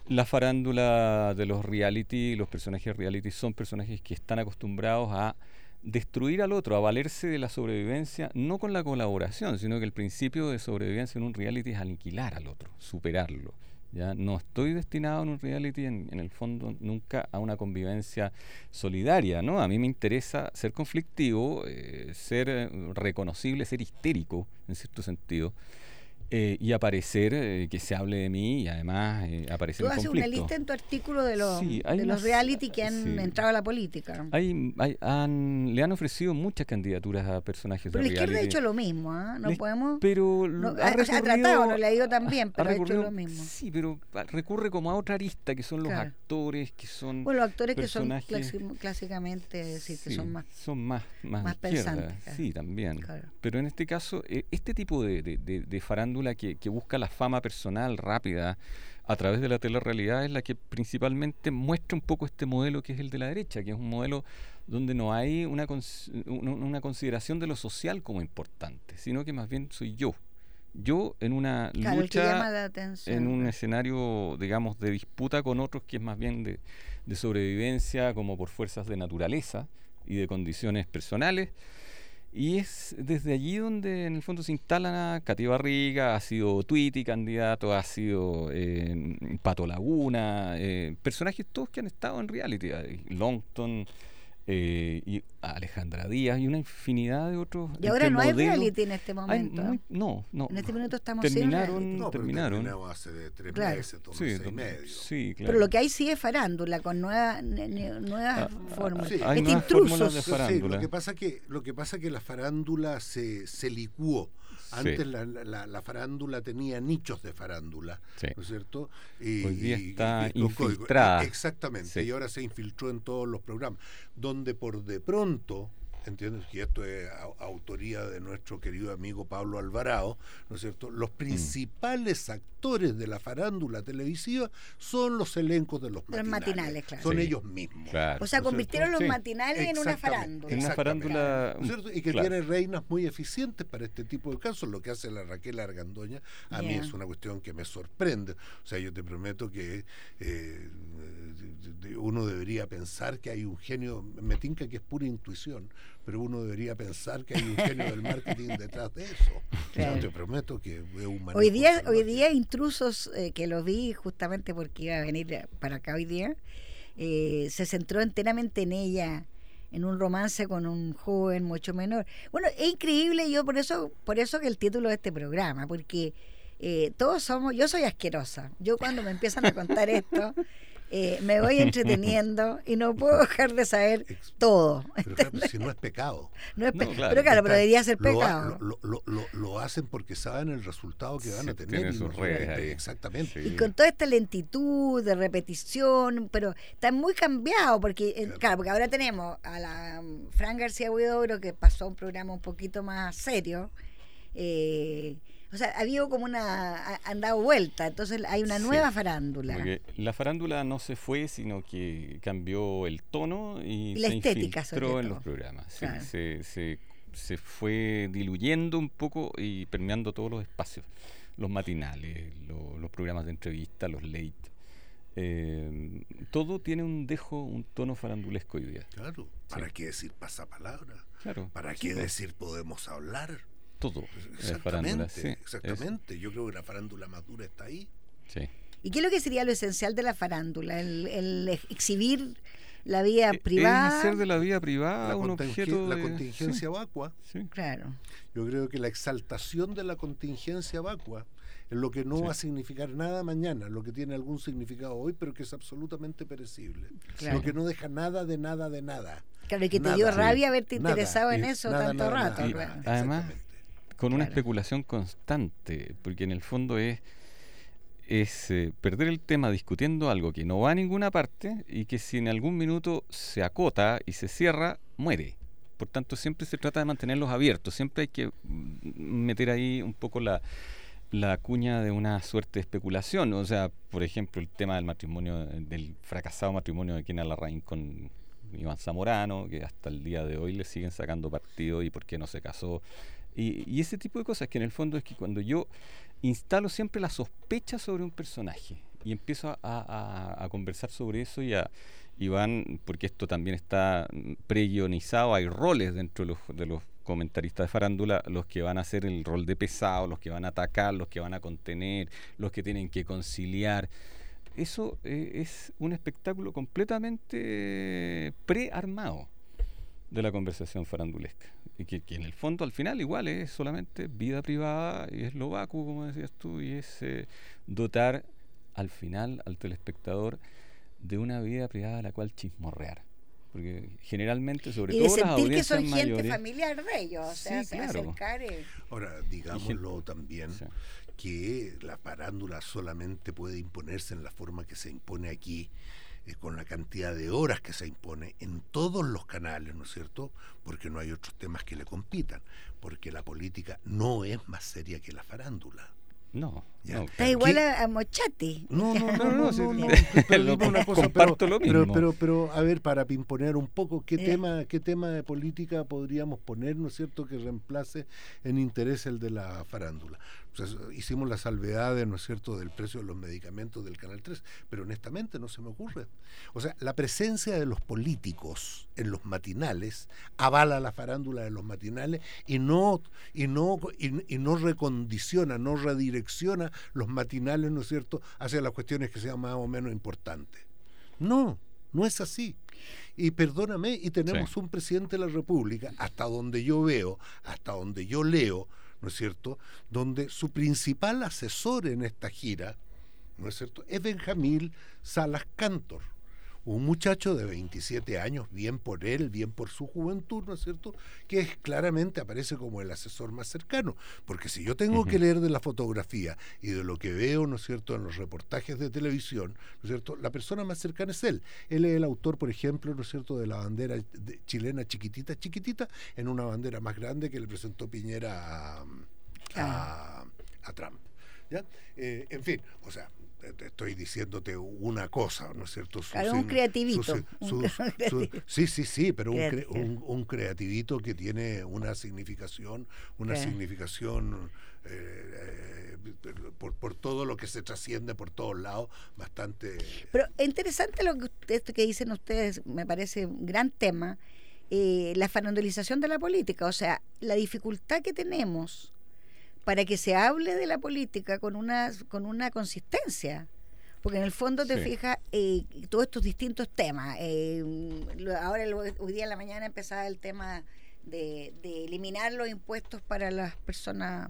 La farándula de los reality, los personajes reality son personajes que están acostumbrados a destruir al otro, a valerse de la sobrevivencia, no con la colaboración, sino que el principio de sobrevivencia en un reality es aniquilar al otro, superarlo. Ya no estoy destinado en un reality, en el fondo, nunca a una convivencia solidaria, ¿no? A mí me interesa ser conflictivo, ser reconocible, ser histérico, en cierto sentido. Y aparecer, que se hable de mí y además aparecer en conflicto. Tú haces una lista en tu artículo de los reality que han entrado a la política. Le han ofrecido muchas candidaturas a personajes pero de reality. Pero la izquierda ha hecho lo mismo, ¿eh? No podemos... Pero ha tratado, no le ha ido tan bien, pero ha hecho lo mismo. Sí, pero recurre como a otra arista, que son los actores, que son los actores personajes, que son clásicamente, que son más pensantes. Sí, también. Claro. Pero en este caso, este tipo de farándula que busca la fama personal rápida a través de la telerrealidad es la que principalmente muestra un poco este modelo que es el de la derecha, que es un modelo donde no hay una consideración de lo social como importante, sino que más bien soy yo en una lucha, en un escenario, digamos, de disputa con otros, que es más bien de sobrevivencia, como por fuerzas de naturaleza y de condiciones personales. Y es desde allí donde en el fondo se instalan a Katy Barriga, ha sido Tweety candidato, ha sido Pato Laguna, personajes todos que han estado en reality, Longton, y Alejandra Díaz y una infinidad de otros. Y ahora no hay reality en este momento. No. En este minuto estamos terminaron. Terminaron hace de 3 meses, 6 meses. Sí, claro. Pero lo que hay sí es farándula, con nuevas fórmulas. Sí, hay nuevas fórmulas de farándula. Sí, lo que pasa que la farándula se licuó. Antes la farándula tenía nichos de farándula, ¿no es cierto? Hoy día está infiltrada. Exactamente, y ahora se infiltró en todos los programas, donde por de pronto, ¿entiendes? Y esto es autoría de nuestro querido amigo Pablo Alvarado, ¿no es cierto? Los principales actores de la farándula televisiva son los elencos de los matinales. Claro. Son ellos mismos. Claro. O sea, convirtieron los matinales en una farándula. En una farándula. ¿No es cierto? Y que tiene reinas muy eficientes para este tipo de casos. Lo que hace la Raquel Argandoña, a mí es una cuestión que me sorprende. O sea, yo te prometo que uno debería pensar que hay un genio, me tinca que es pura intuición, pero uno debería pensar que hay un genio del marketing detrás de eso. Claro. Yo te prometo que es un manejo. Hoy día Intrusos, que lo vi justamente porque iba a venir para acá hoy día, se centró enteramente en ella, en un romance con un joven mucho menor. Bueno, es increíble, yo por eso que el título de este programa, porque yo soy asquerosa. Yo cuando me empiezan a contar esto, me voy entreteniendo y no puedo dejar de saber todo. Pero claro, si no es pecado. No es claro. Pero debería ser pecado. Lo hacen porque saben el resultado que van a tener. Tienen sus redes ahí. Exactamente. Sí. Y con toda esta lentitud de repetición, pero está muy cambiado, porque porque ahora tenemos a la Fran García Huidobro, que pasó a un programa un poquito más serio. O sea, ha habido como han dado vuelta, entonces hay una nueva farándula. Porque la farándula no se fue, sino que cambió el tono y la se estética infiltró en los programas. Sí, claro. se fue diluyendo un poco y permeando todos los espacios, los matinales, los programas de entrevista, los late. Todo tiene un tono farandulesco hoy día. Claro, ¿para qué decir pasapalabra? Claro. ¿Para qué decir podemos hablar? Todo. Exactamente. Yo creo que la farándula más dura está ahí. Sí. ¿Y qué es lo que sería lo esencial de la farándula? El exhibir la vida privada. Es hacer de la vida privada un objeto la contingencia vacua. Sí. Claro. Yo creo que la exaltación de la contingencia vacua es lo que no va a significar nada mañana, lo que tiene algún significado hoy, pero que es absolutamente perecible. Claro. Lo que no deja nada de nada de nada. Claro, y que te dio rabia haberte interesado en eso tanto rato. Claro. Además, con una especulación constante, porque en el fondo es perder el tema discutiendo algo que no va a ninguna parte y que si en algún minuto se acota y se cierra, muere. Por tanto, siempre se trata de mantenerlos abiertos, siempre hay que meter ahí un poco la cuña de una suerte de especulación. O sea, por ejemplo, el tema del matrimonio, del fracasado matrimonio de Kenia Larraín con Iván Zamorano, que hasta el día de hoy le siguen sacando partido y por qué no se casó. Y ese tipo de cosas que en el fondo es que cuando yo instalo siempre la sospecha sobre un personaje y empiezo a conversar sobre eso y van, porque esto también está pre-guionizado, hay roles dentro de los comentaristas de farándula, los que van a hacer el rol de pesado, los que van a atacar, los que van a contener, los que tienen que conciliar. Eso es un espectáculo completamente prearmado de la conversación farandulesca, y que en el fondo al final igual es solamente vida privada y es lo vacuo, como decías tú, y es dotar al final al telespectador de una vida privada a la cual chismorrear, porque generalmente, sobre todo las audiencias mayores, y de sentir que son gente familiar de ellos, o sea, sí, se claro. acercar. Ahora, digámoslo también, que la farándula solamente puede imponerse en la forma que se impone aquí, con la cantidad de horas que se impone en todos los canales, ¿no es cierto? Porque no hay otros temas que le compitan, porque la política no es más seria que la farándula. No. Está igual a Mochati. No, pero dime una cosa, comparto lo mismo. Pero a ver, para pimponear un poco, ¿qué tema de política podríamos poner, ¿no es cierto?, que reemplace en interés el de la farándula? O sea, hicimos las salvedades, ¿no es cierto?, del precio de los medicamentos del Canal 3, pero honestamente no se me ocurre. O sea, la presencia de los políticos en los matinales avala la farándula de los matinales y no recondiciona, no redirecciona los matinales, ¿no es cierto?, hacia las cuestiones que sean más o menos importantes. No es así. Y perdóname, y tenemos un presidente de la República, hasta donde yo veo, hasta donde yo leo, ¿no es cierto?, donde su principal asesor en esta gira, ¿no es cierto?, es Benjamín Salas Cantor, un muchacho de 27 años, bien por él, bien por su juventud, ¿no es cierto?, que claramente aparece como el asesor más cercano, porque si yo tengo que leer de la fotografía y de lo que veo, ¿no es cierto?, en los reportajes de televisión, ¿no es cierto?, la persona más cercana es él. Él es el autor, por ejemplo, ¿no es cierto?, de la bandera chilena chiquitita, en una bandera más grande que le presentó Piñera a Trump, ¿ya? En fin, o sea, te estoy diciéndote una cosa, ¿no es cierto? Un creativito. Sí, pero un creativito que tiene una significación por todo lo que se trasciende por todos lados, bastante... Pero interesante esto que dicen ustedes, me parece un gran tema, la farandulización de la política, o sea, la dificultad que tenemos para que se hable de la política con una consistencia, porque en el fondo te fijas todos estos distintos temas. Ahora hoy día en la mañana empezaba el tema de eliminar los impuestos para las personas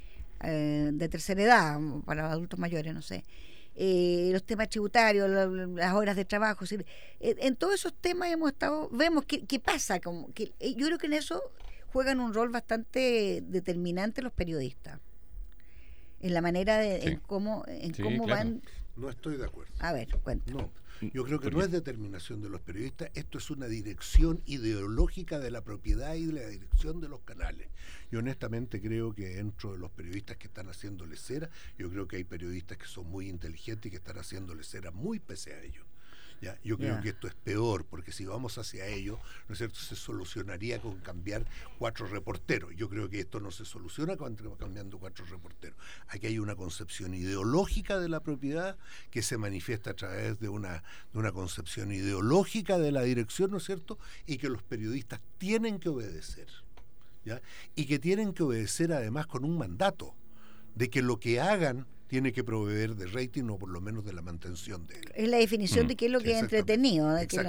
de tercera edad, para los adultos mayores, no sé, los temas tributarios, las horas de trabajo, es decir, en todos esos temas vemos qué pasa, como que yo creo que en eso juegan un rol bastante determinante los periodistas, en la manera en cómo van. No estoy de acuerdo. A ver, cuéntame. No, yo creo que no es determinación de los periodistas, esto es una dirección ideológica de la propiedad y de la dirección de los canales. Yo honestamente creo que dentro de los periodistas que están haciéndole cera, yo creo que hay periodistas que son muy inteligentes y que están haciéndole cera muy pese a ellos. ¿Ya? Yo creo que esto es peor, porque si vamos hacia ello, ¿no es cierto?, se solucionaría con cambiar 4 reporteros. Yo creo que esto no se soluciona cambiando 4 reporteros. Aquí hay una concepción ideológica de la propiedad que se manifiesta a través de una concepción ideológica de la dirección, ¿no es cierto?, y que los periodistas tienen que obedecer, ¿ya? Y que tienen que obedecer además con un mandato de que lo que hagan tiene que proveer de rating o por lo menos de la mantención de él. Es la definición de qué es lo que es entretenido,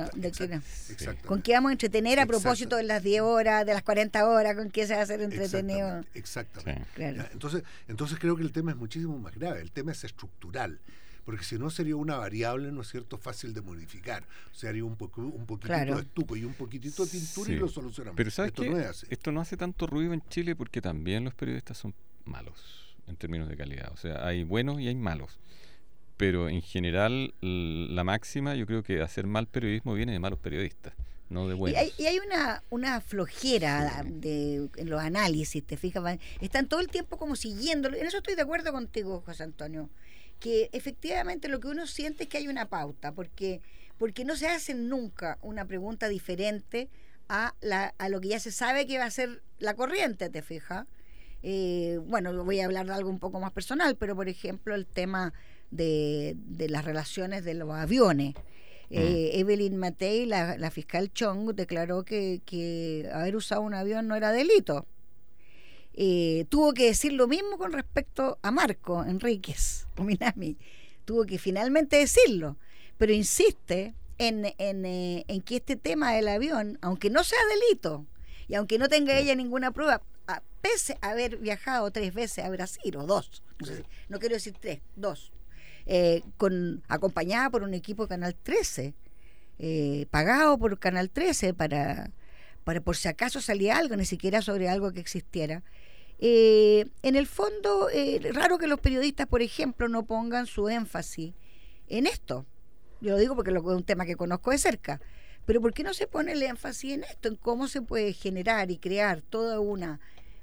con qué vamos a entretener a propósito de las 10 horas, de las 40 horas, con qué se va a hacer entretenido. Exactamente. Sí. Claro. Entonces creo que el tema es muchísimo más grave, el tema es estructural, porque si no sería una variable, ¿no es cierto?, fácil de modificar. O sea, haría un poquitito de estuco y un poquitito de pintura y lo solucionamos. Pero ¿sabes qué? No es así. Esto no hace tanto ruido en Chile porque también los periodistas son malos en términos de calidad, o sea, hay buenos y hay malos, pero en general la máxima, yo creo que hacer mal periodismo viene de malos periodistas, no de buenos. Y hay una flojera en los análisis, te fijas, están todo el tiempo como siguiéndolo. En eso estoy de acuerdo contigo, José Antonio, que efectivamente lo que uno siente es que hay una pauta, porque no se hace nunca una pregunta diferente a lo que ya se sabe que va a ser la corriente, te fijas. Bueno, voy a hablar de algo un poco más personal, pero por ejemplo el tema de las relaciones de los aviones. Evelyn Matei, la fiscal Chong, declaró que haber usado un avión no era delito. Tuvo que decir lo mismo con respecto a Marco Enríquez Minami. Tuvo que finalmente decirlo, pero insiste en que este tema del avión, aunque no sea delito y aunque no tenga ella ninguna prueba, pese a haber viajado 3 veces a Brasil, o 2, no quiero decir 3, 2, acompañada por un equipo de Canal 13, pagado por Canal 13 para por si acaso salía algo, ni siquiera sobre algo que existiera. En el fondo, raro que los periodistas, por ejemplo, no pongan su énfasis en esto. Yo lo digo porque es un tema que conozco de cerca. Pero ¿por qué no se pone el énfasis en esto? En cómo se puede generar y crear toda una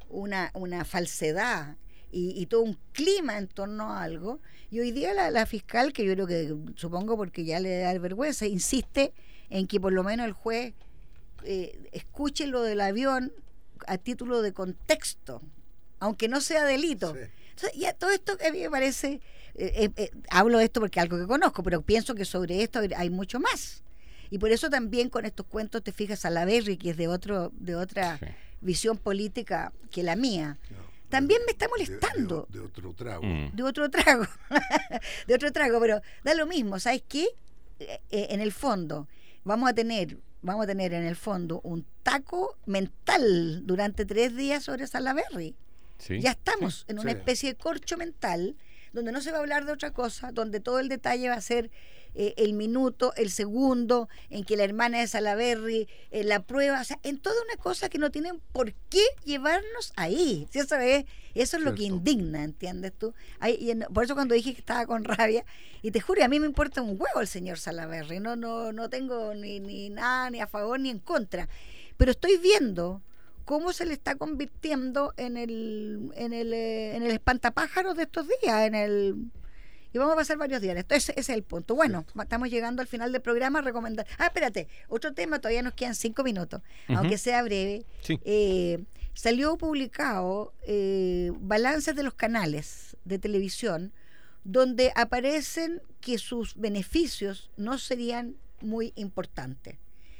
falsedad y todo un clima en torno a algo. Y hoy día la fiscal, que yo creo que, supongo porque ya le da vergüenza, insiste en que por lo menos el juez escuche lo del avión a título de contexto, aunque no sea delito. Sí. Entonces, ya todo esto que a mí me parece, hablo de esto porque es algo que conozco, pero pienso que sobre esto hay mucho más. Y por eso también con estos cuentos te fijas, Salaverry, que es de otra visión política que la mía, también me está molestando. De otro trago. De otro trago. De otro trago, pero da lo mismo. ¿Sabes qué? En el fondo, vamos a tener en el fondo un taco mental durante 3 días sobre Salaverry. Sí, ya estamos en una especie de corcho mental donde no se va a hablar de otra cosa, donde todo el detalle va a ser el minuto, el segundo en que la hermana de Salaverry la prueba, o sea, en toda una cosa que no tienen por qué llevarnos ahí. ¿Sí? Eso es lo que indigna, ¿entiendes tú? Por eso cuando dije que estaba con rabia, y te juro, a mí me importa un huevo el señor Salaverry, no tengo ni nada, ni a favor ni en contra, pero estoy viendo cómo se le está convirtiendo en el espantapájaros de estos días, y vamos a pasar varios días. Ese es el punto. Bueno, estamos llegando al final del programa. Espérate, otro tema, todavía nos quedan 5 minutos, aunque sea breve. Sí. Salió publicado balances de los canales de televisión donde aparecen que sus beneficios no serían muy importantes.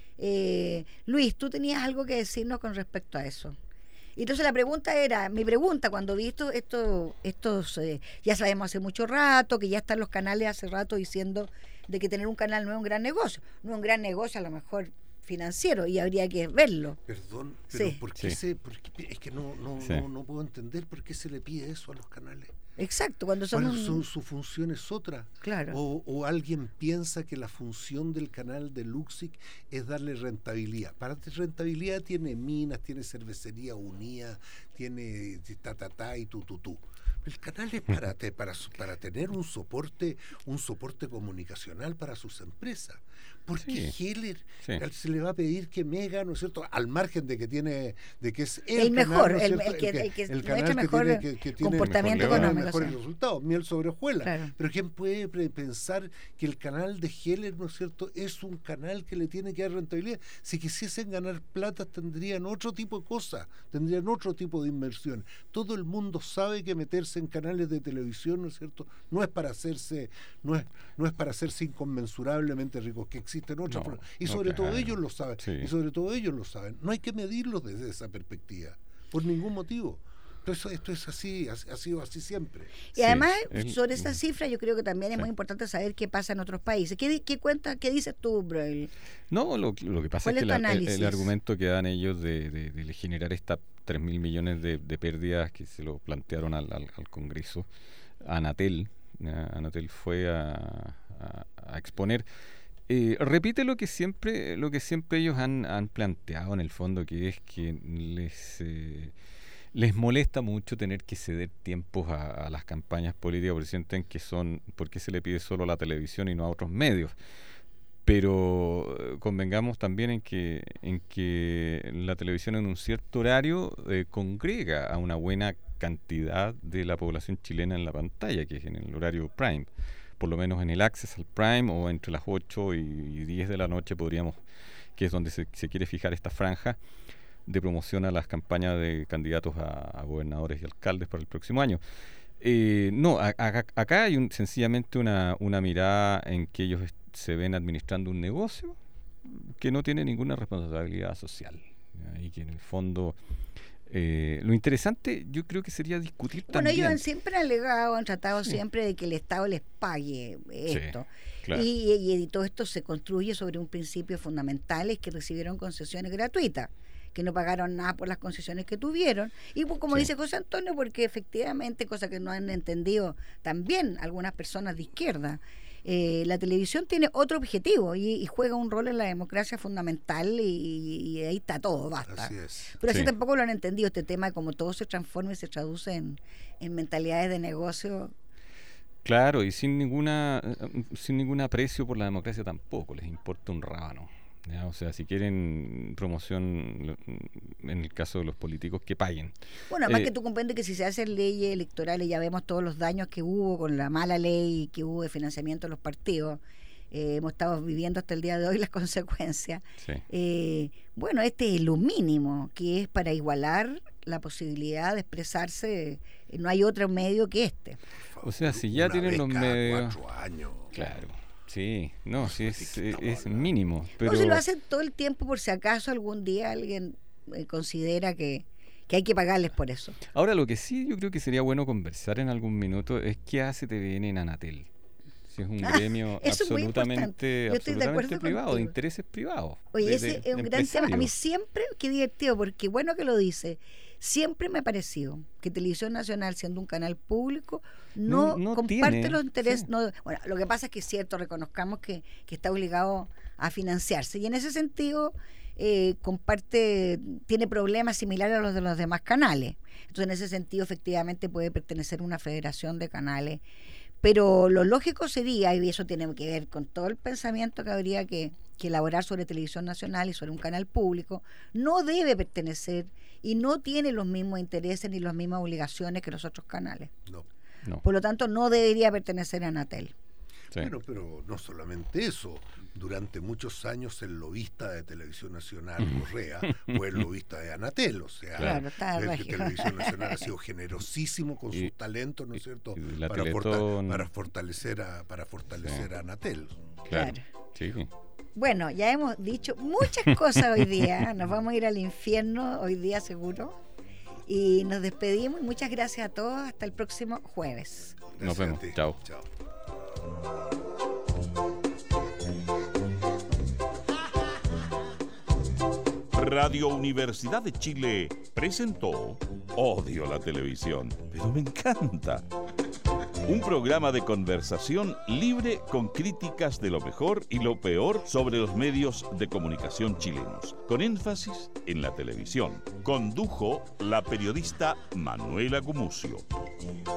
Luis, tú tenías algo que decirnos con respecto a eso. Entonces mi pregunta cuando vi estos ya sabemos hace mucho rato que ya están los canales hace rato diciendo de que tener un canal no es un gran negocio, no es un gran negocio a lo mejor financiero, y habría que verlo. Perdón, pero ¿por qué es que no puedo entender por qué se le pide eso a los canales? Exacto, cuando su función es otra. Claro. O alguien piensa que la función del canal de Luxic es darle rentabilidad. Para rentabilidad tiene minas, tiene cervecería unida, tiene y tú. El canal es para tener un soporte comunicacional para sus empresas. ¿Por qué Heller se le va a pedir que Mega, ¿no es cierto?, al margen de que es el mejor, canal, ¿no es el canal que mejor comportamiento económico, mejores resultados, miel sobre hojuelas. Claro. Pero ¿quién puede pensar que el canal de Heller, ¿no es cierto?, es un canal que le tiene que dar rentabilidad? Si quisiesen ganar plata tendrían otro tipo de cosas, tendrían otro tipo de inversión. Todo el mundo sabe que meterse en canales de televisión, ¿no es cierto?, no es para hacerse inconmensurablemente ricos, que existen otras formas. Y sobre todo ellos lo saben. No hay que medirlos desde esa perspectiva, por ningún motivo. Esto es así, ha sido así siempre. Y además, sobre esa cifra, yo creo que también es muy importante saber qué pasa en otros países. ¿Qué dices tú, Broil? No, lo que pasa es que el argumento que dan ellos de generar estas 3.000 millones de pérdidas que se lo plantearon al Congreso, Anatel fue a exponer. Repite lo que siempre ellos han planteado en el fondo, que es que les molesta mucho tener que ceder tiempos a las campañas políticas, porque sienten que ¿por qué se le pide solo a la televisión y no a otros medios? Pero convengamos también en que la televisión en un cierto horario congrega a una buena cantidad de la población chilena en la pantalla, que es en el horario prime, por lo menos en el access al prime, o entre las 8 y 10 de la noche que es donde se quiere fijar esta franja de promoción a las campañas de candidatos a gobernadores y alcaldes para el próximo año. No, acá hay sencillamente una mirada en que ellos se ven administrando un negocio que no tiene ninguna responsabilidad social, ¿ya? Y que en el fondo lo interesante yo creo que sería discutir también. Bueno, ellos siempre han alegado, han tratado siempre de que el Estado les pague esto. Sí, claro. Y todo esto se construye sobre un principio fundamental, es que recibieron concesiones gratuitas, que no pagaron nada por las concesiones que tuvieron. Y pues, como dice José Antonio, porque efectivamente, cosa que no han entendido también algunas personas de izquierda, la televisión tiene otro objetivo y juega un rol en la democracia fundamental y ahí está todo, basta. Así es. Pero así tampoco lo han entendido este tema de cómo todo se transforma y se traduce en mentalidades de negocio. Claro, y sin ningún aprecio por la democracia tampoco, les importa un rábano. ¿Ya? O sea, si quieren promoción, en el caso de los políticos, que paguen. Bueno, además que tú comprendes que si se hacen leyes electorales, ya vemos todos los daños que hubo con la mala ley que hubo de financiamiento de los partidos. Hemos estado viviendo hasta el día de hoy las consecuencias. Sí. Bueno, este es lo mínimo, que es para igualar la posibilidad de expresarse. No hay otro medio que este. O sea, si ya tienen los medios... 4 años. Claro. Sí, no, sí es mínimo. Pero... No, si lo hacen todo el tiempo por si acaso algún día alguien considera que hay que pagarles por eso. Ahora, lo que sí yo creo que sería bueno conversar en algún minuto es qué hace TVN en Anatel. Si es un gremio absolutamente privado, contigo, de intereses privados. Oye, ese es un gran tema. A mí siempre, qué divertido, porque bueno que lo dice, siempre me ha parecido que Televisión Nacional, siendo un canal público, no comparte los intereses. Sí. No, bueno, lo que pasa es que es cierto, reconozcamos que está obligado a financiarse. Y en ese sentido, tiene problemas similares a los de los demás canales. Entonces, en ese sentido, efectivamente, puede pertenecer a una federación de canales. Pero lo lógico sería, y eso tiene que ver con todo el pensamiento que habría que elaborar sobre Televisión Nacional y sobre un canal público, no debe pertenecer y no tiene los mismos intereses ni las mismas obligaciones que los otros canales. No. Por lo tanto, no debería pertenecer a Anatel. Sí. Bueno, pero no solamente eso. Durante muchos años el lobista de Televisión Nacional, Correa, fue el lobista de Anatel. O sea, claro, Televisión Nacional ha sido generosísimo con sus talentos, ¿no es cierto? Para fortalecer a Anatel. Claro. Sí. Bueno, ya hemos dicho muchas cosas hoy día. Nos vamos a ir al infierno hoy día seguro. Y nos despedimos. Muchas gracias a todos. Hasta el próximo jueves. Nos vemos. Chao. Radio Universidad de Chile presentó Odio la televisión, pero me encanta. Un programa de conversación libre con críticas de lo mejor y lo peor sobre los medios de comunicación chilenos, con énfasis en la televisión. Condujo la periodista Manuela Gumucio.